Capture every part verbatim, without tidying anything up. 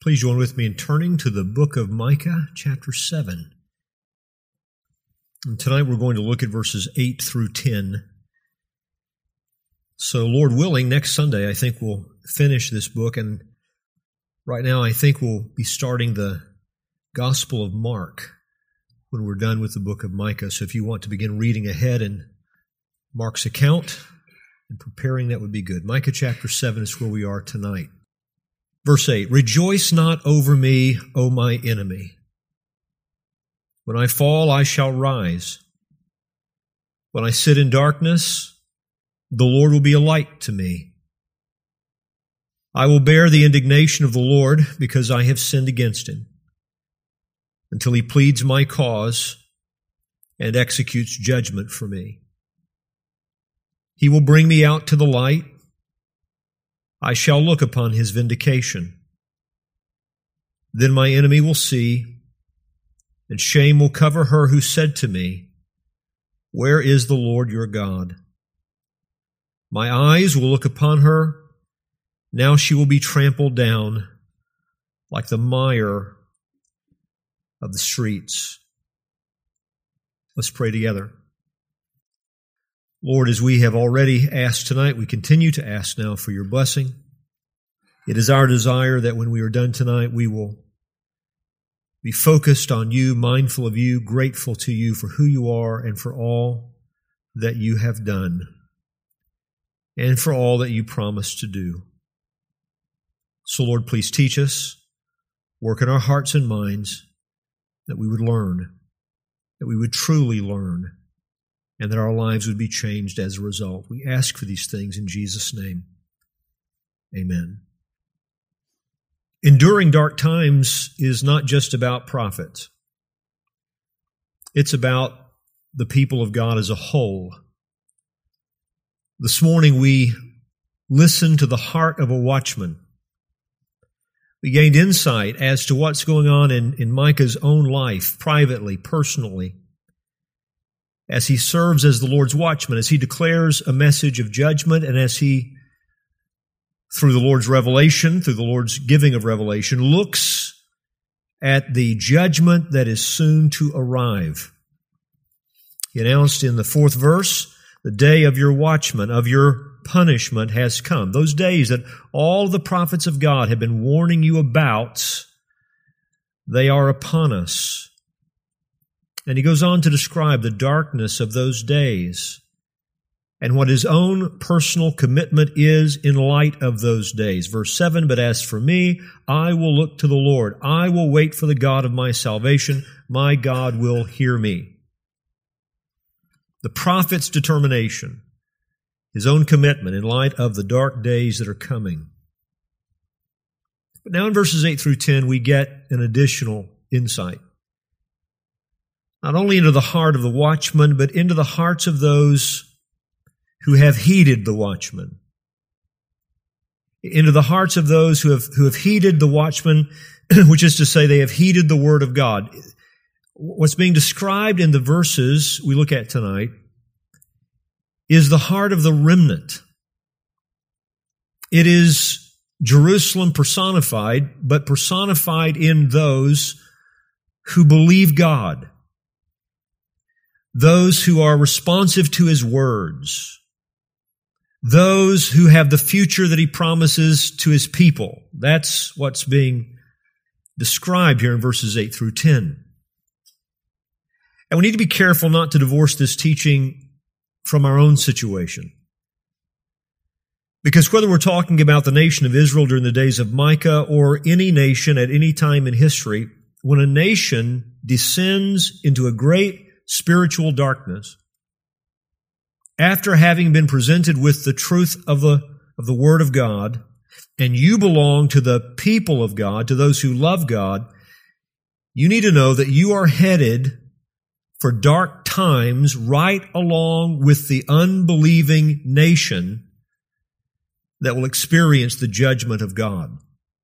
Please join with me in turning to the book of Micah, chapter seven. And tonight we're going to look at verses eight through ten. So, Lord willing, next Sunday I think we'll finish this book, and right now I think we'll be starting the Gospel of Mark when we're done with the book of Micah. So if you want to begin reading ahead in Mark's account and preparing, that would be good. Micah chapter seven is where we are tonight. Verse eight, "Rejoice not over me, O my enemy. When I fall, I shall rise. When I sit in darkness, the Lord will be a light to me. I will bear the indignation of the Lord because I have sinned against him, until he pleads my cause and executes judgment for me. He will bring me out to the light. I shall look upon his vindication. Then my enemy will see, and shame will cover her who said to me, 'Where is the Lord your God?' My eyes will look upon her. Now she will be trampled down like the mire of the streets." Let's pray together. Lord, as we have already asked tonight, we continue to ask now for your blessing. It is our desire that when we are done tonight, we will be focused on you, mindful of you, grateful to you for who you are and for all that you have done and for all that you promised to do. So, Lord, please teach us, work in our hearts and minds, that we would learn, that we would truly learn, and that our lives would be changed as a result. We ask for these things in Jesus' name. Amen. Enduring dark times is not just about prophets. It's about the people of God as a whole. This morning we listened to the heart of a watchman. We gained insight as to what's going on in, in Micah's own life, privately, personally, as he serves as the Lord's watchman, as he declares a message of judgment, and as he, through the Lord's revelation, through the Lord's giving of revelation, looks at the judgment that is soon to arrive. He announced in the fourth verse, "The day of your watchman, of your punishment has come." Those days that all the prophets of God have been warning you about, they are upon us. And he goes on to describe the darkness of those days and what his own personal commitment is in light of those days. Verse seven, "But as for me, I will look to the Lord. I will wait for the God of my salvation. My God will hear me." The prophet's determination, his own commitment in light of the dark days that are coming. But now in verses eight through ten, we get an additional insight. Not only into the heart of the watchman, but into the hearts of those who have heeded the watchman. Into the hearts of those who have, who have heeded the watchman, which is to say they have heeded the word of God. What's being described in the verses we look at tonight is the heart of the remnant. It is Jerusalem personified, but personified in those who believe God. Those who are responsive to his words. Those who have the future that he promises to his people. That's what's being described here in verses eight through ten. And we need to be careful not to divorce this teaching from our own situation. Because whether we're talking about the nation of Israel during the days of Micah or any nation at any time in history, when a nation descends into a great spiritual darkness, after having been presented with the truth of the, of the Word of God, and you belong to the people of God, to those who love God, you need to know that you are headed for dark times right along with the unbelieving nation that will experience the judgment of God.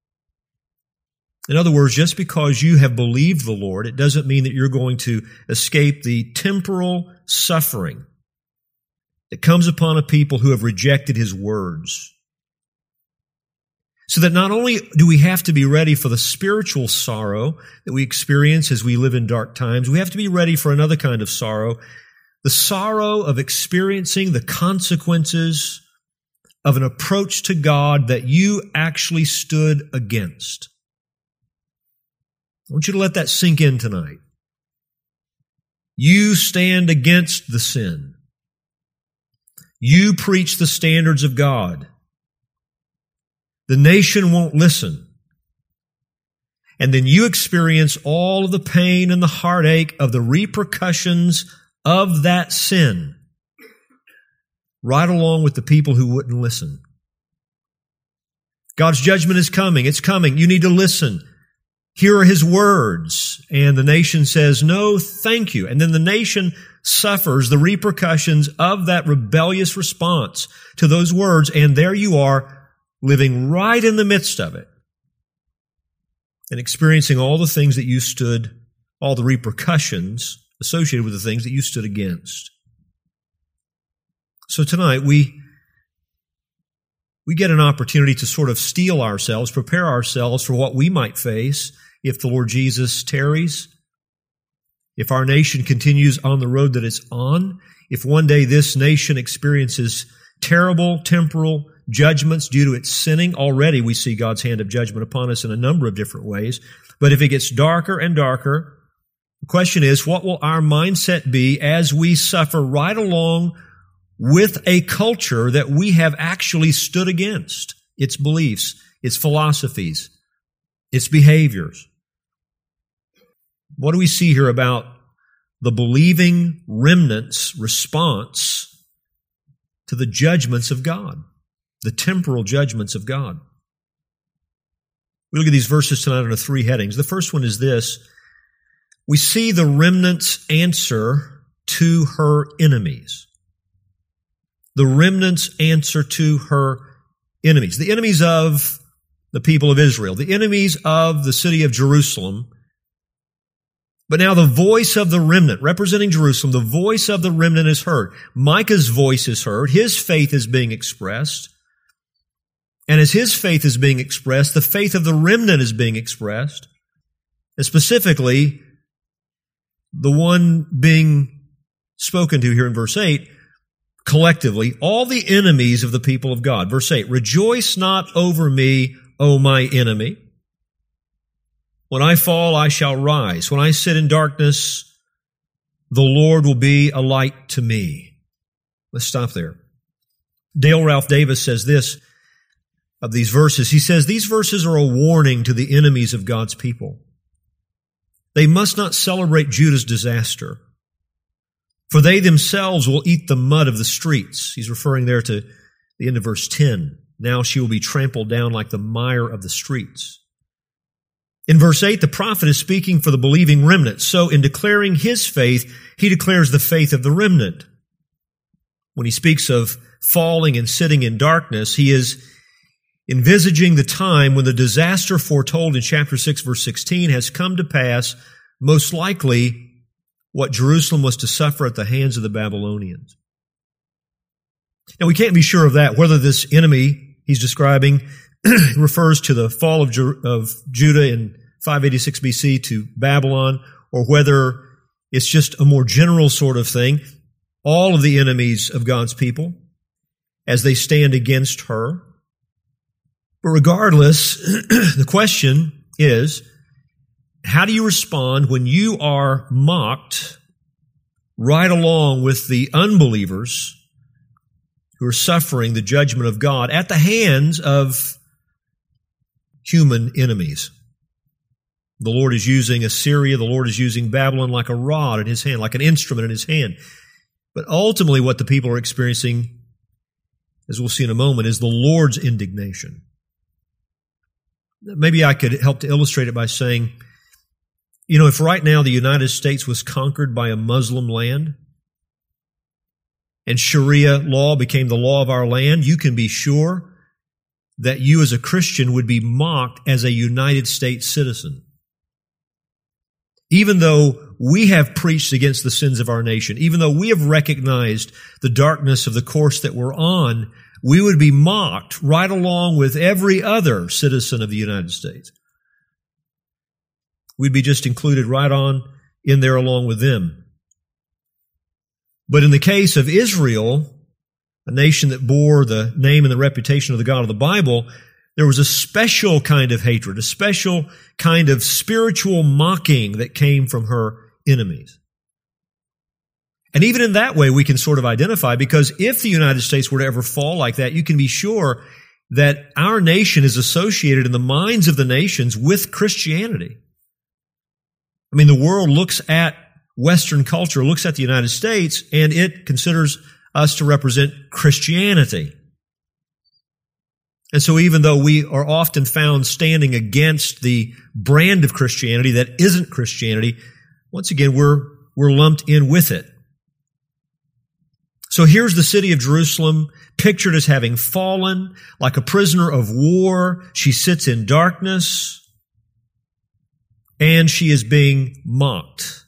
In other words, just because you have believed the Lord, it doesn't mean that you're going to escape the temporal suffering that comes upon a people who have rejected his words. So that not only do we have to be ready for the spiritual sorrow that we experience as we live in dark times, we have to be ready for another kind of sorrow, the sorrow of experiencing the consequences of an approach to God that you actually stood against. I want you to let that sink in tonight. You stand against the sin. You preach the standards of God. The nation won't listen. And then you experience all of the pain and the heartache of the repercussions of that sin, right along with the people who wouldn't listen. God's judgment is coming. It's coming. You need to listen. Here are His words. And the nation says, no, thank you. And then the nation suffers the repercussions of that rebellious response to those words. And there you are, living right in the midst of it and experiencing all the things that you stood, all the repercussions associated with the things that you stood against. So tonight we we get an opportunity to sort of steel ourselves, prepare ourselves for what we might face if the Lord Jesus tarries, if our nation continues on the road that it's on, if one day this nation experiences terrible temporal judgments due to its sinning. Already we see God's hand of judgment upon us in a number of different ways. But if it gets darker and darker, the question is, what will our mindset be as we suffer right along with a culture that we have actually stood against? Its beliefs, its philosophies, its behaviors. What do we see here about the believing remnant's response to the judgments of God? The temporal judgments of God. We look at these verses tonight under three headings. The first one is this. We see the remnant's answer to her enemies. The remnant's answer to her enemies. The enemies of the people of Israel. The enemies of the city of Jerusalem. But now the voice of the remnant, representing Jerusalem, the voice of the remnant is heard. Micah's voice is heard. His faith is being expressed. And as his faith is being expressed, the faith of the remnant is being expressed. And specifically, the one being spoken to here in verse eight, collectively, all the enemies of the people of God. Verse eight, rejoice not over me, O my enemy. When I fall, I shall rise. When I sit in darkness, the Lord will be a light to me. Let's stop there. Dale Ralph Davis says this of these verses. He says, these verses are a warning to the enemies of God's people. They must not celebrate Judah's disaster, for they themselves will eat the mud of the streets. He's referring there to the end of verse ten. Now she will be trampled down like the mire of the streets. In verse eight, the prophet is speaking for the believing remnant. So in declaring his faith, he declares the faith of the remnant. When he speaks of falling and sitting in darkness, he is envisaging the time when the disaster foretold in chapter six, verse sixteen has come to pass, most likely what Jerusalem was to suffer at the hands of the Babylonians. Now we can't be sure of that, whether this enemy he's describing refers to the fall of, Jer- of Judah in five eighty-six B C to Babylon, or whether it's just a more general sort of thing. All of the enemies of God's people as they stand against her. But regardless, the question is, how do you respond when you are mocked right along with the unbelievers who are suffering the judgment of God at the hands of human enemies? The Lord is using Assyria, the Lord is using Babylon like a rod in his hand, like an instrument in his hand. But ultimately what the people are experiencing, as we'll see in a moment, is the Lord's indignation. Maybe I could help to illustrate it by saying, you know, if right now the United States was conquered by a Muslim land and Sharia law became the law of our land, you can be sure that you as a Christian would be mocked as a United States citizen. Even though we have preached against the sins of our nation, even though we have recognized the darkness of the course that we're on, we would be mocked right along with every other citizen of the United States. We'd be just included right on in there along with them. But in the case of Israel, a nation that bore the name and the reputation of the God of the Bible, there was a special kind of hatred, a special kind of spiritual mocking that came from her enemies. And even in that way, we can sort of identify, because if the United States were to ever fall like that, you can be sure that our nation is associated in the minds of the nations with Christianity. I mean, the world looks at Western culture, looks at the United States, and it considers us to represent Christianity. And so even though we are often found standing against the brand of Christianity that isn't Christianity, once again, we're, we're lumped in with it. So here's the city of Jerusalem, pictured as having fallen, like a prisoner of war. She sits in darkness, and she is being mocked.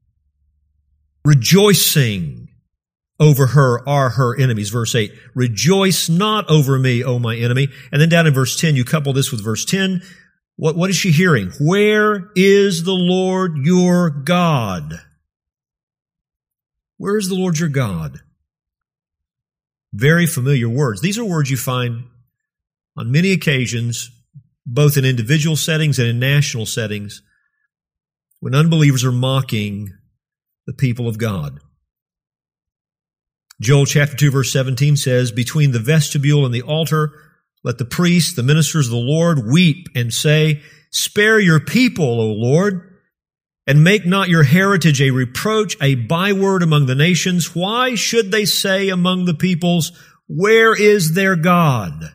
Rejoicing over her are her enemies. Verse eight, rejoice not over me, O my enemy. And then down in verse ten, you couple this with verse ten. What, what is she hearing? Where is the Lord your God? Where is the Lord your God? Very familiar words. These are words you find on many occasions, both in individual settings and in national settings, when unbelievers are mocking the people of God. Joel chapter two verse seventeen says, between the vestibule and the altar, let the priests, the ministers of the Lord, weep and say, spare your people, O Lord, and make not your heritage a reproach, a byword among the nations. Why should they say among the peoples, where is their God?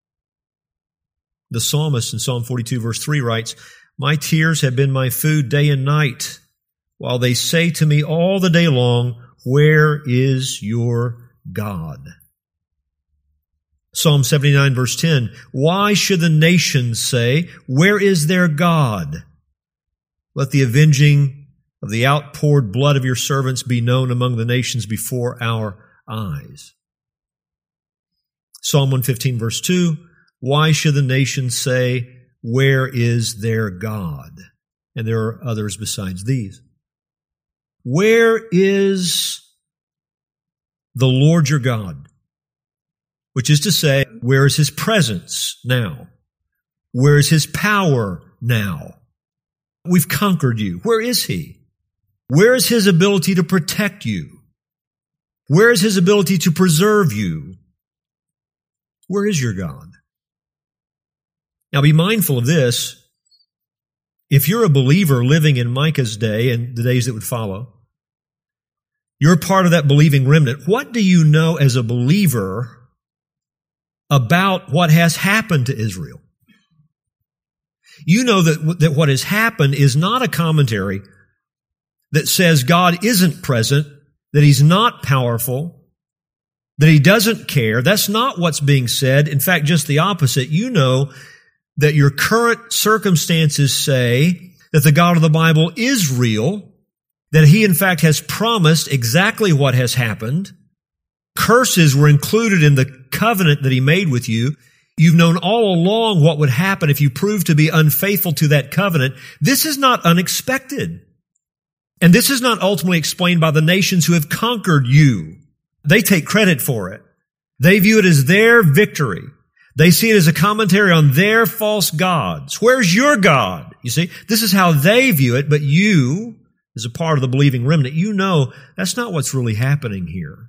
The psalmist in Psalm forty-two verse three writes, my tears have been my food day and night, while they say to me all the day long, where is your God? Psalm seventy-nine verse ten, why should the nations say, where is their God? Let the avenging of the outpoured blood of your servants be known among the nations before our eyes. Psalm one fifteen verse two, why should the nations say, where is their God? And there are others besides these. Where is the Lord your God? Which is to say, where is His presence now? Where is His power now? We've conquered you. Where is He? Where is His ability to protect you? Where is His ability to preserve you? Where is your God? Now be mindful of this. If you're a believer living in Micah's day and the days that would follow, you're part of that believing remnant. What do you know as a believer about what has happened to Israel? You know that, that what has happened is not a commentary that says God isn't present, that He's not powerful, that He doesn't care. That's not what's being said. In fact, just the opposite. You know that your current circumstances say that the God of the Bible is real, that He in fact has promised exactly what has happened. Curses were included in the covenant that He made with you. You've known all along what would happen if you proved to be unfaithful to that covenant. This is not unexpected. And this is not ultimately explained by the nations who have conquered you. They take credit for it. They view it as their victory. They see it as a commentary on their false gods. Where's your God? You see, this is how they view it, but you, as a part of the believing remnant, you know that's not what's really happening here.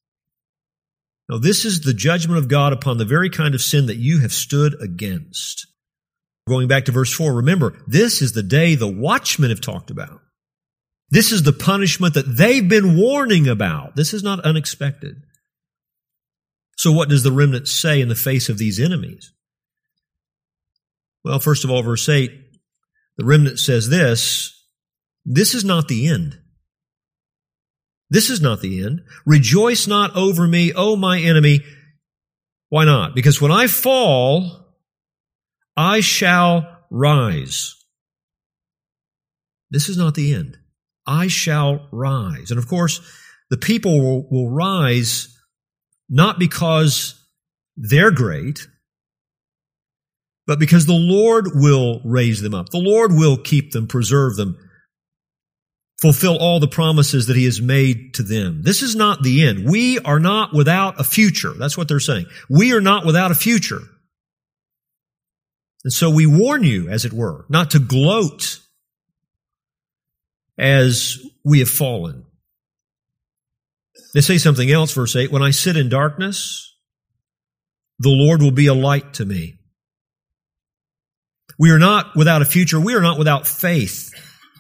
No, this is the judgment of God upon the very kind of sin that you have stood against. Going back to verse four, remember, this is the day the watchmen have talked about. This is the punishment that they've been warning about. This is not unexpected. So what does the remnant say in the face of these enemies? Well, first of all, verse eight, the remnant says this, this is not the end. This is not the end. Rejoice not over me, O my enemy. Why not? Because when I fall, I shall rise. This is not the end. I shall rise. And of course, the people will, will rise not because they're great, but because the Lord will raise them up. The Lord will keep them, preserve them, fulfill all the promises that He has made to them. This is not the end. We are not without a future. That's what they're saying. We are not without a future. And so we warn you, as it were, not to gloat as we have fallen. They say something else, verse eight, when I sit in darkness, the Lord will be a light to me. We are not without a future. We are not without faith.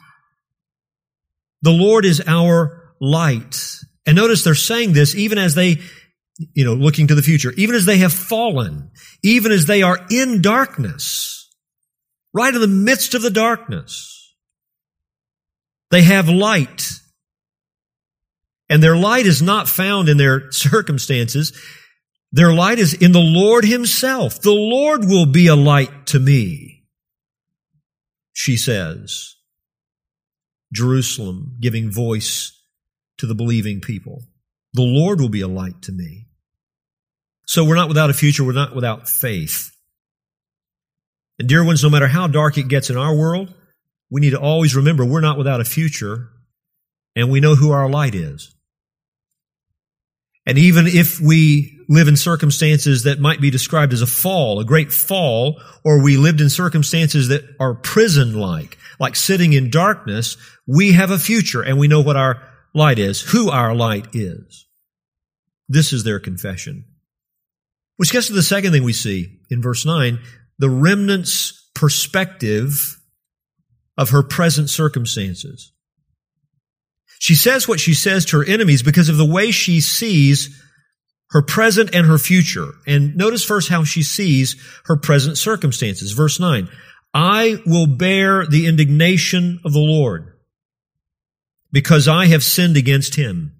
The Lord is our light. And notice they're saying this even as they, you know, looking to the future, even as they have fallen, even as they are in darkness, right in the midst of the darkness, they have light. And their light is not found in their circumstances. Their light is in the Lord Himself. The Lord will be a light to me, she says. Jerusalem giving voice to the believing people. The Lord will be a light to me. So we're not without a future. We're not without faith. And dear ones, no matter how dark it gets in our world, we need to always remember we're not without a future, and we know who our light is. And even if we live in circumstances that might be described as a fall, a great fall, or we lived in circumstances that are prison-like, like sitting in darkness, we have a future and we know what our light is, who our light is. This is their confession. Which gets to the second thing we see in verse nine, the remnant's perspective of her present circumstances. She says what she says to her enemies because of the way she sees her present and her future. And notice first how she sees her present circumstances. Verse nine, I will bear the indignation of the Lord because I have sinned against Him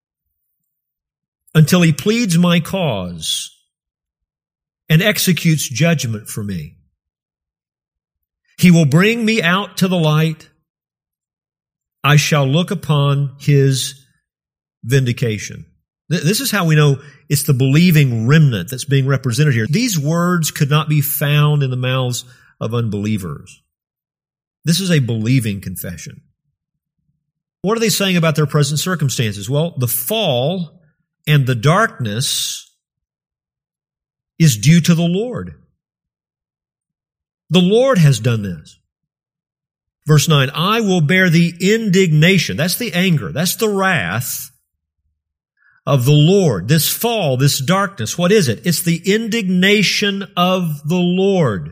until He pleads my cause and executes judgment for me. He will bring me out to the light. I shall look upon His vindication. This is how we know it's the believing remnant that's being represented here. These words could not be found in the mouths of unbelievers. This is a believing confession. What are they saying about their present circumstances? Well, the fall and the darkness is due to the Lord. The Lord has done this. Verse nine, I will bear the indignation. That's the anger. That's the wrath of the Lord. This fall, this darkness, what is it? It's the indignation of the Lord.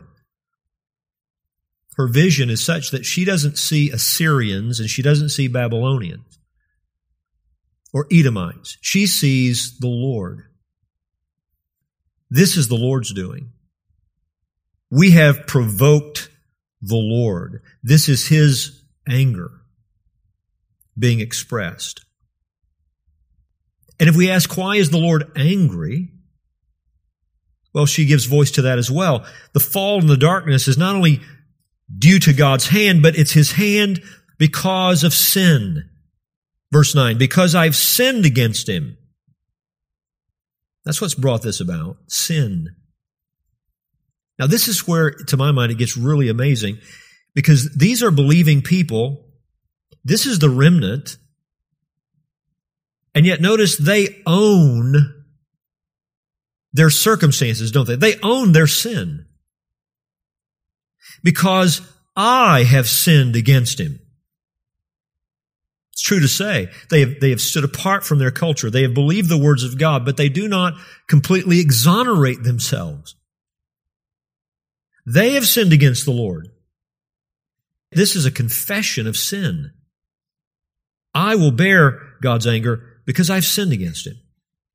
Her vision is such that she doesn't see Assyrians and she doesn't see Babylonians or Edomites. She sees the Lord. This is the Lord's doing. We have provoked the Lord. This is His anger being expressed. And if we ask, why is the Lord angry? Well, she gives voice to that as well. The fall and the darkness is not only due to God's hand, but it's His hand because of sin. Verse nine, because I've sinned against Him. That's what's brought this about, sin. Now, this is where, to my mind, it gets really amazing, because these are believing people. This is the remnant. And yet, notice, they own their circumstances, don't they? They own their sin. Because I have sinned against Him. It's true to say. They have, they have stood apart from their culture. They have believed the words of God, but they do not completely exonerate themselves. They have sinned against the Lord. This is a confession of sin. I will bear God's anger because I've sinned against Him.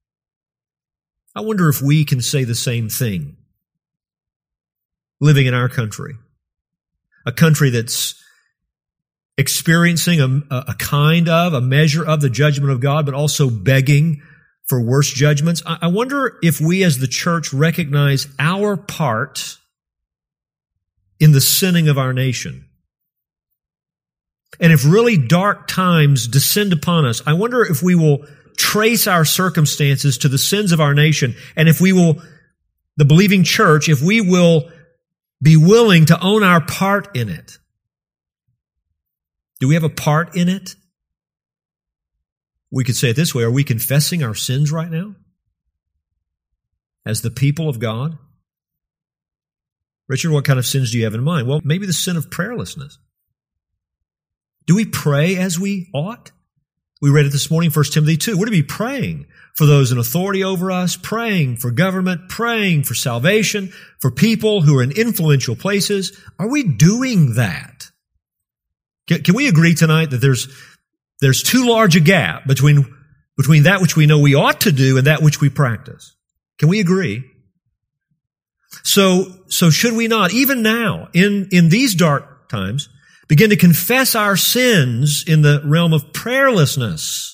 I wonder if we can say the same thing living in our country. A country that's experiencing a, a kind of, a measure of the judgment of God, but also begging for worse judgments. I, I wonder if we as the church recognize our part in the sinning of our nation. And if really dark times descend upon us, I wonder if we will trace our circumstances to the sins of our nation, and if we will the believing church, if we will be willing to own our part in it. Do we have a part in it? We could say it this way, are we confessing our sins right now? As the people of God? Richard, what kind of sins do you have in mind? Well, maybe the sin of prayerlessness. Do we pray as we ought? We read it this morning, First Timothy two. We're to be praying for those in authority over us, praying for government, praying for salvation, for people who are in influential places. Are we doing that? Can, can we agree tonight that there's, there's too large a gap between, between that which we know we ought to do and that which we practice? Can we agree? So, so should we not, even now, in, in these dark times, begin to confess our sins in the realm of prayerlessness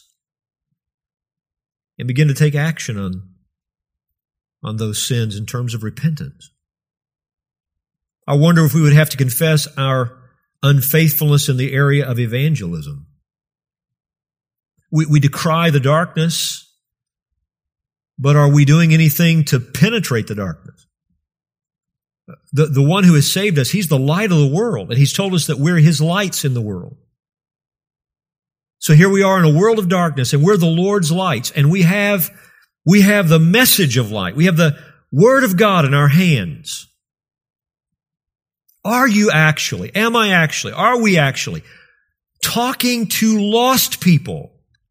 and begin to take action on, on those sins in terms of repentance? I wonder if we would have to confess our unfaithfulness in the area of evangelism. We, we decry the darkness, but are we doing anything to penetrate the darkness? The, the one who has saved us, He's the light of the world, and He's told us that we're His lights in the world. So here we are in a world of darkness, and we're the Lord's lights, and we have, we have the message of light. We have the Word of God in our hands. Are you actually, am I actually, are we actually talking to lost people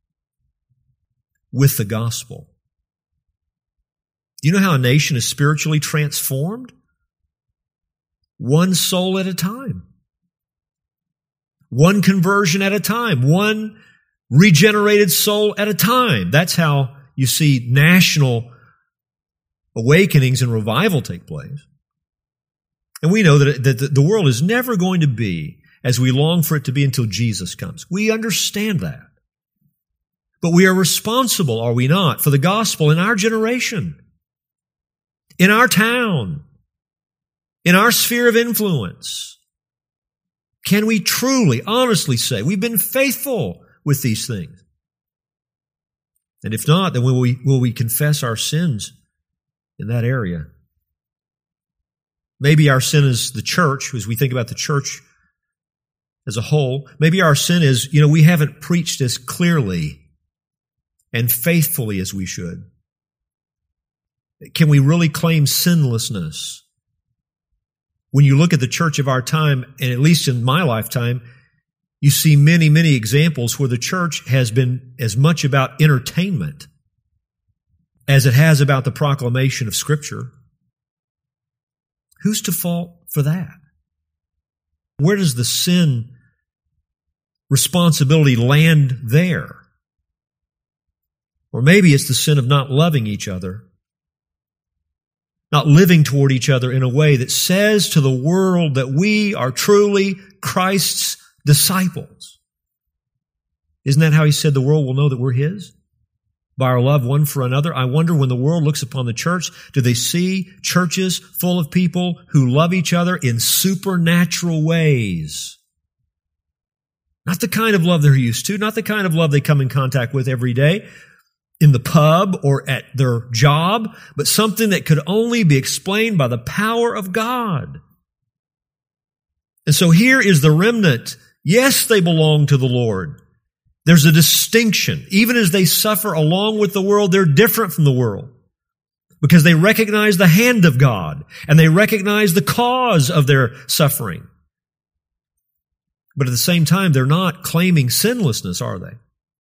with the gospel? Do you know how a nation is spiritually transformed? One soul at a time. One conversion at a time. One regenerated soul at a time. That's how you see national awakenings and revival take place. And we know that, that the world is never going to be as we long for it to be until Jesus comes. We understand that. But we are responsible, are we not, for the gospel in our generation, in our town, in our sphere of influence. Can we truly, honestly say we've been faithful with these things? And if not, then will we, will we confess our sins in that area? Maybe our sin is the church, as we think about the church as a whole. Maybe our sin is, you know, we haven't preached as clearly and faithfully as we should. Can we really claim sinlessness? When you look at the church of our time, and at least in my lifetime, you see many, many examples where the church has been as much about entertainment as it has about the proclamation of Scripture. Who's to fault for that? Where does the sin responsibility land there? Or maybe it's the sin of not loving each other, not living toward each other in a way that says to the world that we are truly Christ's disciples. Isn't that how He said the world will know that we're His? By our love one for another. I wonder when the world looks upon the church, do they see churches full of people who love each other in supernatural ways? Not the kind of love they're used to, not the kind of love they come in contact with every day in the pub or at their job, but something that could only be explained by the power of God. And so here is the remnant. Yes, they belong to the Lord. There's a distinction. Even as they suffer along with the world, they're different from the world because they recognize the hand of God and they recognize the cause of their suffering. But at the same time, they're not claiming sinlessness, are they?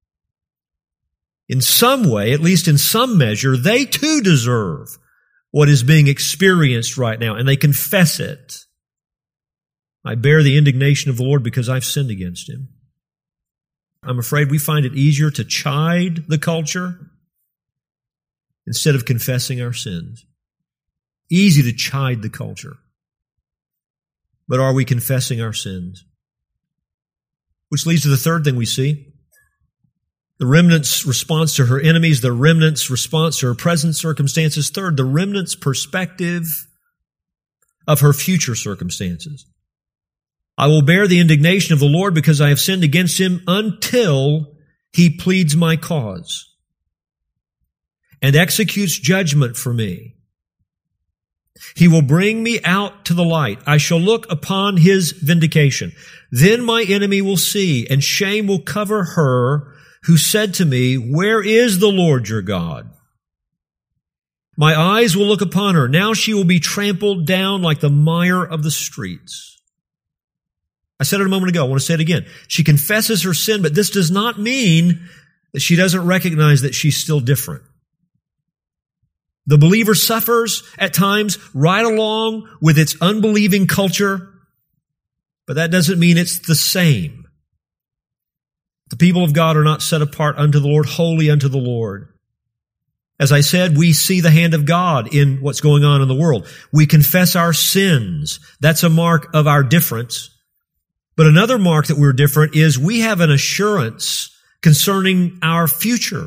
In some way, at least in some measure, they too deserve what is being experienced right now, and they confess it. I bear the indignation of the Lord because I've sinned against Him. I'm afraid we find it easier to chide the culture instead of confessing our sins. Easy to chide the culture. But are we confessing our sins? Which leads to the third thing we see. The remnant's response to her enemies, the remnant's response to her present circumstances. Third, the remnant's perspective of her future circumstances. I will bear the indignation of the Lord because I have sinned against Him until He pleads my cause and executes judgment for me. He will bring me out to the light. I shall look upon his vindication. Then my enemy will see, and shame will cover her who said to me, where is the Lord your God? My eyes will look upon her. Now she will be trampled down like the mire of the streets. I said it a moment ago. I want to say it again. She confesses her sin, but this does not mean that she doesn't recognize that she's still different. The believer suffers at times right along with its unbelieving culture, but that doesn't mean it's the same. The people of God are not set apart unto the Lord, holy unto the Lord. As I said, we see the hand of God in what's going on in the world. We confess our sins. That's a mark of our difference. But another mark that we're different is we have an assurance concerning our future.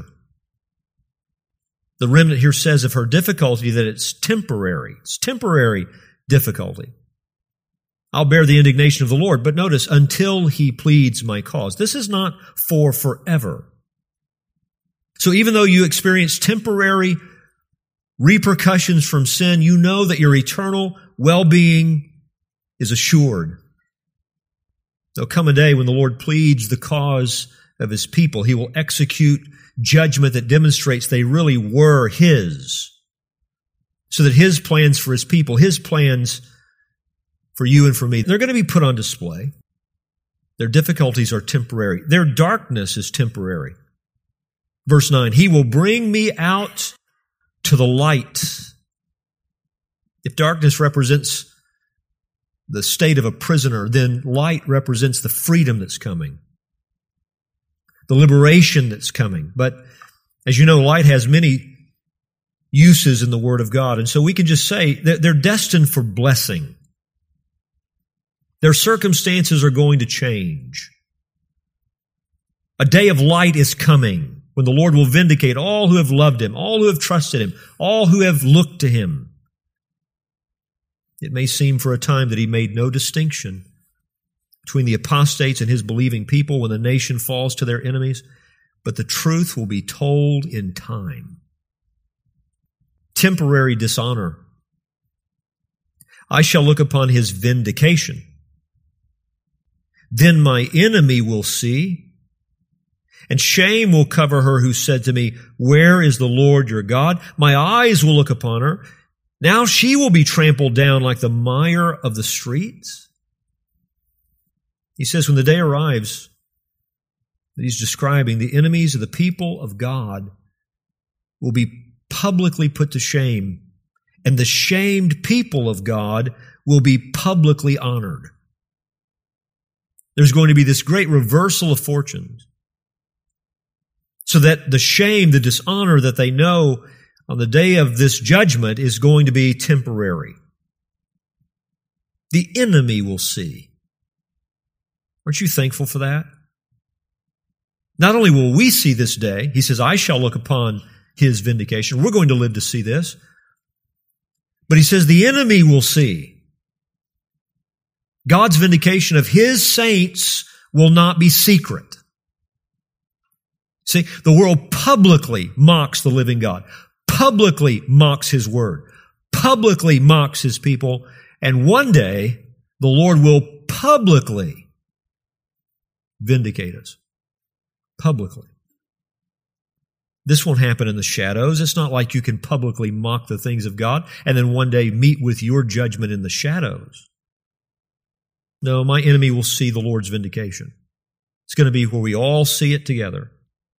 The remnant here says of her difficulty that it's temporary. It's temporary difficulty. I'll bear the indignation of the Lord, but notice, until he pleads my cause. This is not for forever. So even though you experience temporary repercussions from sin, you know that your eternal well-being is assured. There'll come a day when the Lord pleads the cause of his people. He will execute judgment that demonstrates they really were his, so that his plans for his people, his plans for you and for me, they're going to be put on display. Their difficulties are temporary. Their darkness is temporary. Verse nine, he will bring me out to the light. If darkness represents the state of a prisoner, then light represents the freedom that's coming, the liberation that's coming. But as you know, light has many uses in the Word of God. And so we can just say that they're destined for blessing. Their circumstances are going to change. A day of light is coming when the Lord will vindicate all who have loved him, all who have trusted him, all who have looked to him. It may seem for a time that he made no distinction between the apostates and his believing people when the nation falls to their enemies, but the truth will be told in time. Temporary dishonor. I shall look upon his vindication. Then my enemy will see, and shame will cover her who said to me, where is the Lord your God? My eyes will look upon her. Now she will be trampled down like the mire of the streets. He says when the day arrives that he's describing, the enemies of the people of God will be publicly put to shame, and the shamed people of God will be publicly honored. There's going to be this great reversal of fortunes, so that the shame, the dishonor that they know on the day of this judgment is going to be temporary. The enemy will see. Aren't you thankful for that? Not only will we see this day, he says, I shall look upon his vindication. We're going to live to see this. But he says the enemy will see. God's vindication of his saints will not be secret. See, the world publicly mocks the living God, publicly mocks his word, publicly mocks his people, and one day the Lord will publicly vindicate us. Publicly. This won't happen in the shadows. It's not like you can publicly mock the things of God and then one day meet with your judgment in the shadows. No, my enemy will see the Lord's vindication. It's going to be where we all see it together.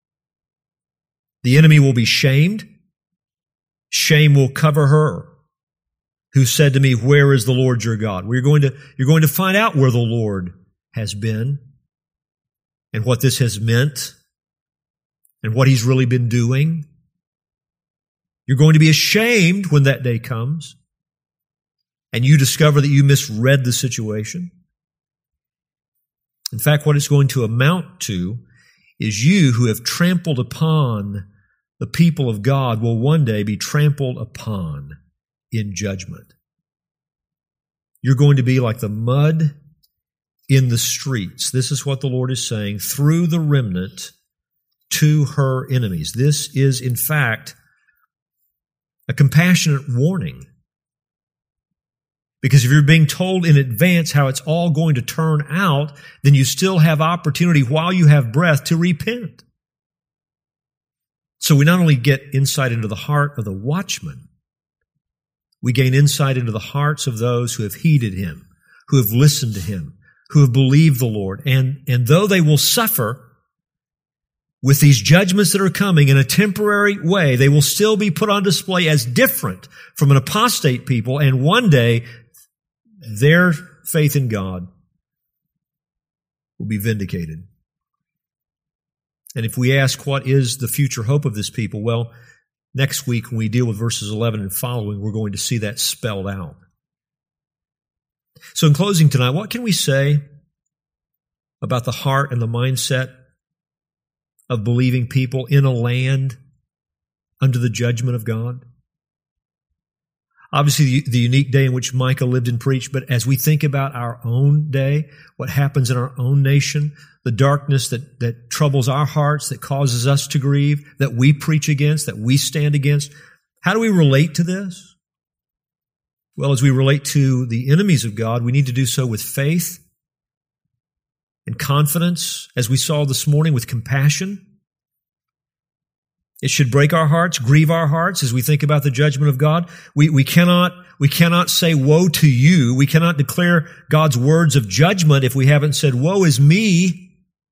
The enemy will be shamed. Shame will cover her who said to me, where is the Lord your God? We're going to, you're going to find out where the Lord has been and what this has meant and what he's really been doing. You're going to be ashamed when that day comes and you discover that you misread the situation. In fact, what it's going to amount to is you who have trampled upon the people of God will one day be trampled upon in judgment. You're going to be like the mud in the streets. This is what the Lord is saying through the remnant to her enemies. This is, in fact, a compassionate warning. Because if you're being told in advance how it's all going to turn out, then you still have opportunity while you have breath to repent. So we not only get insight into the heart of the watchman, we gain insight into the hearts of those who have heeded him, who have listened to him, who have believed the Lord. And, and though they will suffer with these judgments that are coming in a temporary way, they will still be put on display as different from an apostate people. And one day, their faith in God will be vindicated. And if we ask what is the future hope of this people, well, next week when we deal with verses eleven and following, we're going to see that spelled out. So in closing tonight, what can we say about the heart and the mindset of believing people in a land under the judgment of God? Obviously, the, the unique day in which Micah lived and preached, but as we think about our own day, what happens in our own nation, the darkness that, that troubles our hearts, that causes us to grieve, that we preach against, that we stand against, how do we relate to this? Well, as we relate to the enemies of God, we need to do so with faith and confidence, as we saw this morning, with compassion. It should break our hearts, grieve our hearts as we think about the judgment of God. We, we cannot, we cannot say, woe to you. We cannot declare God's words of judgment if we haven't said, woe is me.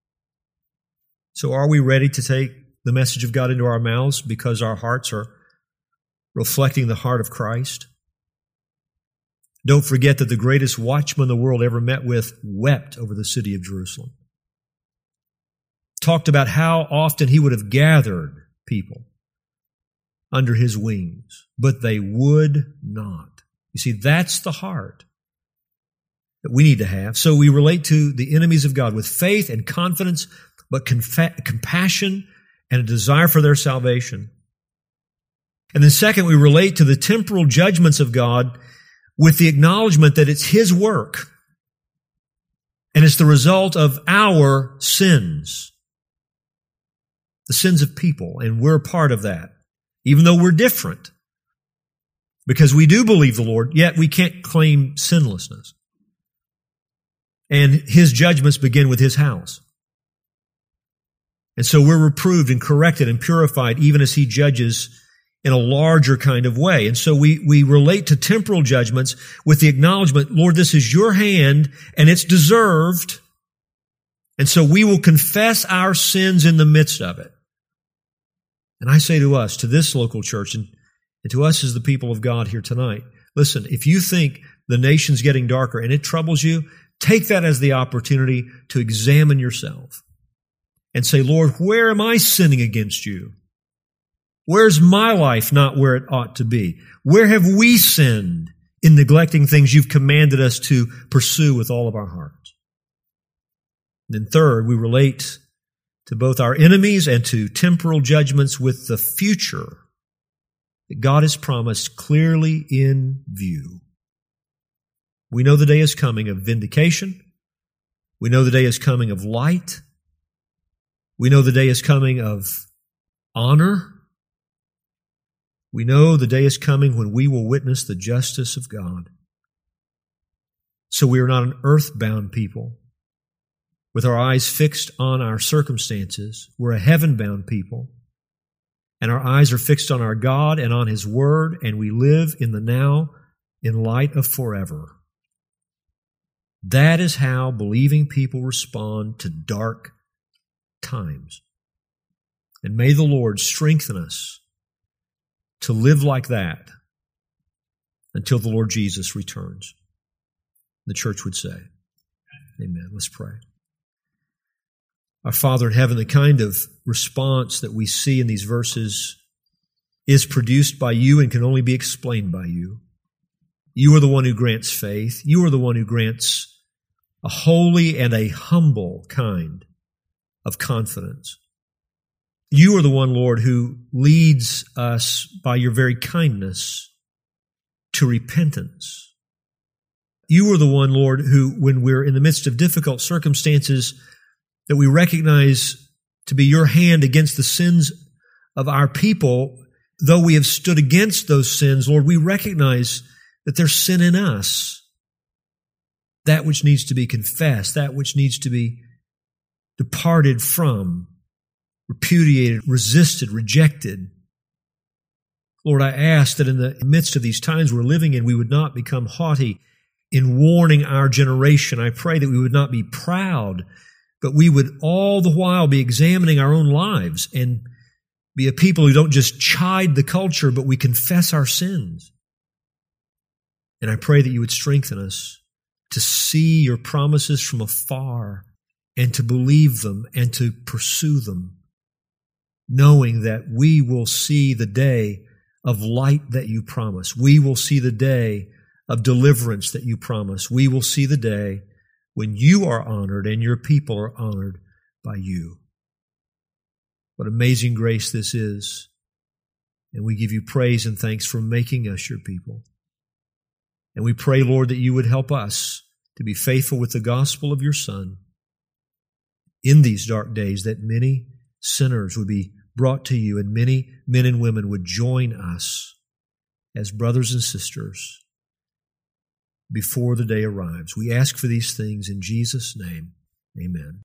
So are we ready to take the message of God into our mouths because our hearts are reflecting the heart of Christ? Don't forget that the greatest watchman the world ever met with wept over the city of Jerusalem. Talked about how often he would have gathered people under his wings, but they would not. You see, that's the heart that we need to have. So we relate to the enemies of God with faith and confidence, but confa- compassion and a desire for their salvation. And then second, we relate to the temporal judgments of God with the acknowledgement that it's his work and it's the result of our sins. The sins of people, and we're part of that, even though we're different. Because we do believe the Lord, yet we can't claim sinlessness. And his judgments begin with his house. And so we're reproved and corrected and purified even as he judges in a larger kind of way. And so we, we relate to temporal judgments with the acknowledgement, Lord, this is your hand and it's deserved. And so we will confess our sins in the midst of it. And I say to us, to this local church, and, and to us as the people of God here tonight, listen, if you think the nation's getting darker and it troubles you, take that as the opportunity to examine yourself and say, Lord, where am I sinning against you? Where's my life not where it ought to be? Where have we sinned in neglecting things you've commanded us to pursue with all of our hearts? And then third, we relate to both our enemies and to temporal judgments with the future that God has promised clearly in view. We know the day is coming of vindication. We know the day is coming of light. We know the day is coming of honor. We know the day is coming when we will witness the justice of God. So we are not an earthbound people with our eyes fixed on our circumstances. We're a heaven-bound people, and our eyes are fixed on our God and on His Word, and we live in the now in light of forever. That is how believing people respond to dark times. And may the Lord strengthen us to live like that until the Lord Jesus returns. The church would say, amen. Let's pray. Our Father in heaven, the kind of response that we see in these verses is produced by you and can only be explained by you. You are the one who grants faith. You are the one who grants a holy and a humble kind of confidence. You are the one, Lord, who leads us by your very kindness to repentance. You are the one, Lord, who, when we're in the midst of difficult circumstances, that we recognize to be your hand against the sins of our people, though we have stood against those sins, Lord, we recognize that there's sin in us, that which needs to be confessed, that which needs to be departed from, repudiated, resisted, rejected. Lord, I ask that in the midst of these times we're living in, we would not become haughty in warning our generation. I pray that we would not be proud, but we would all the while be examining our own lives and be a people who don't just chide the culture, but we confess our sins. And I pray that you would strengthen us to see your promises from afar and to believe them and to pursue them, knowing that we will see the day of light that you promise. We will see the day of deliverance that you promise. We will see the day when you are honored and your people are honored by you. What amazing grace this is. And we give you praise and thanks for making us your people. And we pray, Lord, that you would help us to be faithful with the gospel of your Son in these dark days, that many sinners would be brought to you and many men and women would join us as brothers and sisters before the day arrives. We ask for these things in Jesus' name. Amen.